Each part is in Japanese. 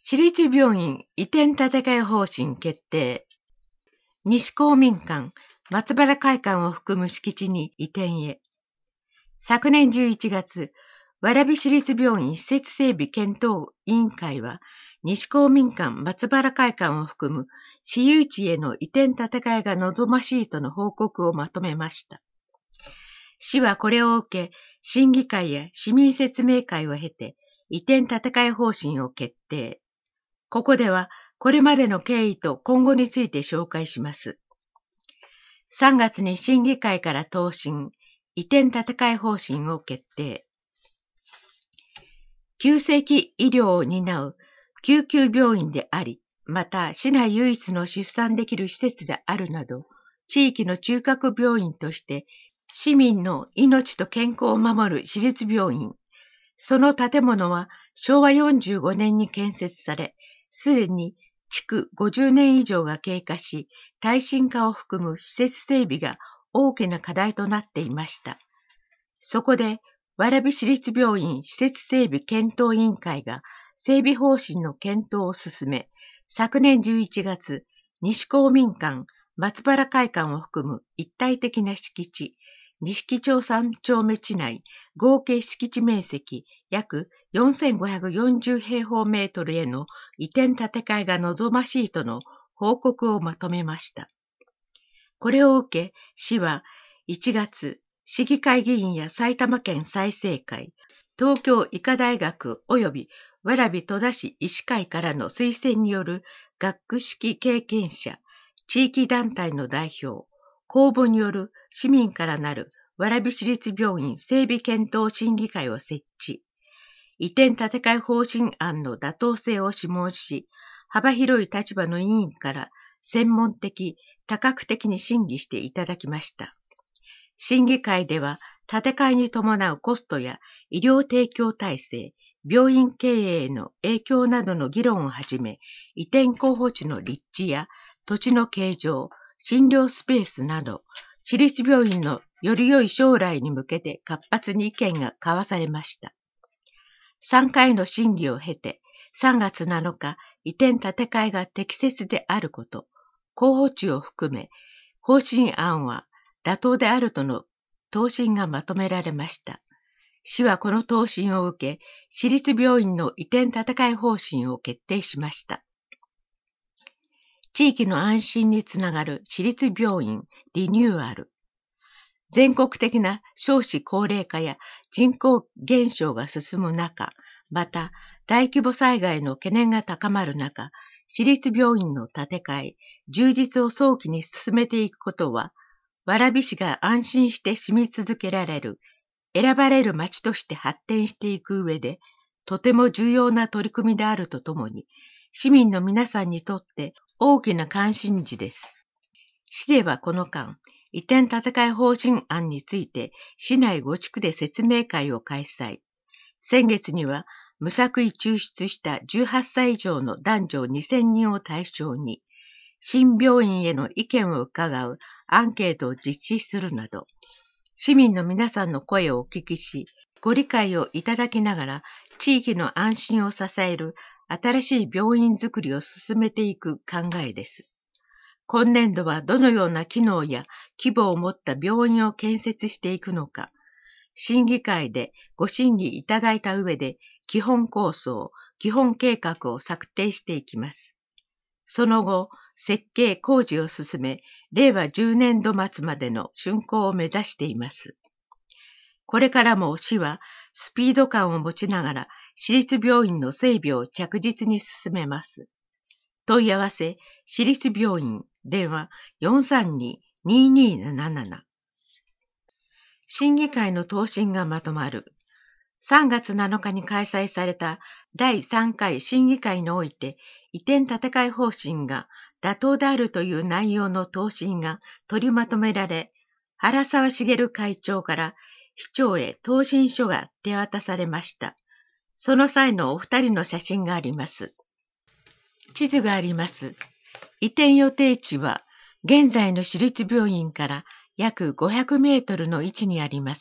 私立病院移転建て替え方針決定。西公民館、松原会館を含む敷地に移転へ。昨年11月、蕨市立病院施設整備検討委員会は、西公民館、松原会館を含む私有地への移転建て替えが望ましいとの報告をまとめました。市はこれを受け、審議会や市民説明会を経て、移転建て替え方針を決定。ここでは、これまでの経緯と今後について紹介します。3月に審議会から答申、移転建て替え方針を決定。急性期医療を担う救急病院であり、また市内唯一の出産できる施設であるなど、地域の中核病院として、市民の命と健康を守る私立病院。その建物は昭和45年に建設され、すでに築50年以上が経過し、耐震化を含む施設整備が大きな課題となっていました。そこで、蕨市立病院施設整備検討委員会が整備方針の検討を進め、昨年11月、西公民館、松原会館を含む一体的な敷地、錦町3丁目地内、合計敷地面積約4540平方メートルへの移転建て替えが望ましいとの報告をまとめました。これを受け、市は1月、市議会議員や埼玉県済生会、東京医科大学及び蕨戸田市医師会からの推薦による学識経験者、地域団体の代表、公募による市民からなる蕨市立病院整備検討審議会を設置。移転建て替え方針案の妥当性を諮問し、幅広い立場の委員から専門的、多角的に審議していただきました。審議会では、建て替えに伴うコストや医療提供体制、病院経営への影響などの議論をはじめ、移転候補地の立地や土地の形状、診療スペースなど、私立病院のより良い将来に向けて活発に意見が交わされました。3回の審議を経て、3月7日、移転建て替えが適切であること、候補地を含め、方針案は妥当であるとの答申がまとめられました。市はこの答申を受け、私立病院の移転建て替え方針を決定しました。地域の安心につながる私立病院リニューアル。全国的な少子高齢化や人口減少が進む中、また大規模災害の懸念が高まる中、私立病院の建て替え、充実を早期に進めていくことは、蕨市が安心して住み続けられる、選ばれる町として発展していく上で、とても重要な取り組みであるとともに、市民の皆さんにとって大きな関心事です。市ではこの間、移転建て替え方針案について、市内5地区で説明会を開催。先月には、無作為抽出した18歳以上の男女2000人を対象に、新病院への意見を伺うアンケートを実施するなど、市民の皆さんの声をお聞きし、ご理解をいただきながら、地域の安心を支える新しい病院づくりを進めていく考えです。今年度はどのような機能や規模を持った病院を建設していくのか、審議会でご審議いただいた上で、基本構想、基本計画を策定していきます。その後、設計工事を進め、令和10年度末までの竣工を目指しています。これからも市はスピード感を持ちながら私立病院の整備を着実に進めます。問い合わせ、私立病院、電話432-2277。審議会の答申がまとまる。3月7日に開催された第3回審議会において、移転建て替え方針が妥当であるという内容の答申が取りまとめられ、原沢茂会長から市長へ答申書が手渡されました。その際のお二人の写真があります。地図があります。移転予定地は、現在の私立病院から約500メートルの位置にあります。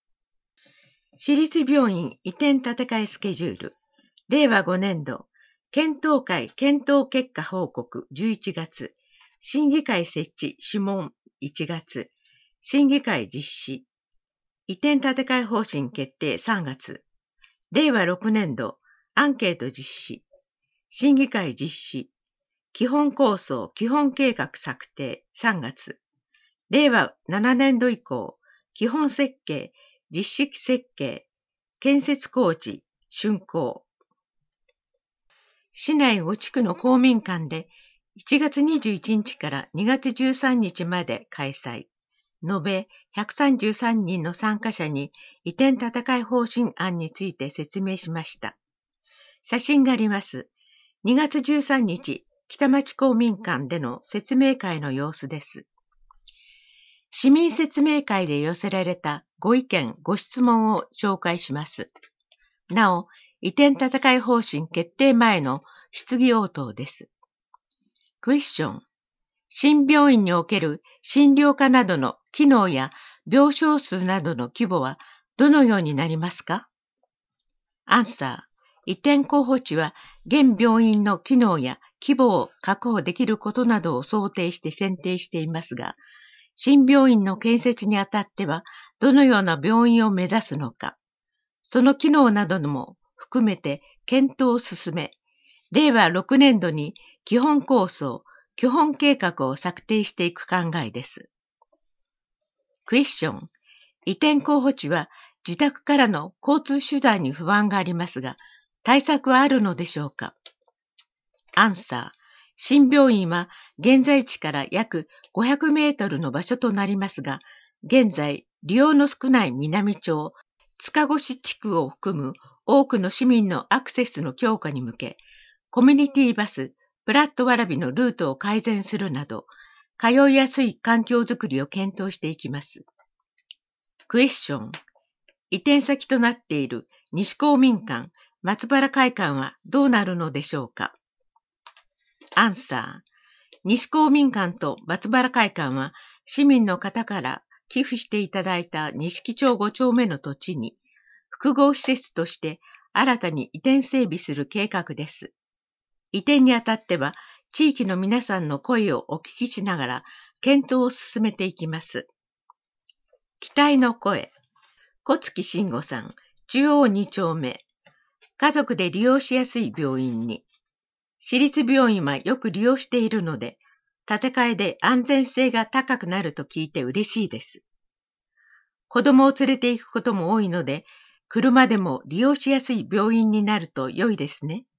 私立病院移転建て替えスケジュール。令和5年度、 検討会検討結果報告11月、審議会設置諮問1月、審議会実施、移転建て替え方針決定3月、令和6年度アンケート実施、審議会実施、基本構想基本計画策定3月、令和7年度以降、基本設計、実施設計、建設工事、竣工。市内5地区の公民館で1月21日から2月13日まで開催。延べ133人の参加者に移転建て替え方針案について説明しました。写真があります。2月13日、北町公民館での説明会の様子です。市民説明会で寄せられたご意見、ご質問を紹介します。なお、移転建て替え方針決定前の質疑応答です。クエスチョン。新病院における診療科などの機能や病床数などの規模はどのようになりますか？アンサー。移転候補地は現病院の機能や規模を確保できることなどを想定して選定していますが、新病院の建設にあたってはどのような病院を目指すのか、その機能なども含めて検討を進め、令和6年度に基本構想、基本計画を策定していく考えです。クエスチョン。移転候補地は自宅からの交通手段に不安がありますが、対策はあるのでしょうか？アンサー。新病院は現在地から約500メートルの場所となりますが、現在利用の少ない南町、塚越地区を含む多くの市民のアクセスの強化に向け、コミュニティバス、プラットわらびのルートを改善するなど、通いやすい環境づくりを検討していきます。クエスチョン。移転先となっている西公民館、松原会館はどうなるのでしょうか？アンサー。西公民館と松原会館は市民の方から寄付していただいた錦町5丁目の土地に複合施設として新たに移転整備する計画です。移転にあたっては地域の皆さんの声をお聞きしながら検討を進めていきます。期待の声。小月慎吾さん、中央2丁目。家族で利用しやすい病院に。私立病院はよく利用しているので、建て替えで安全性が高くなると聞いて嬉しいです。子供を連れて行くことも多いので、車でも利用しやすい病院になると良いですね。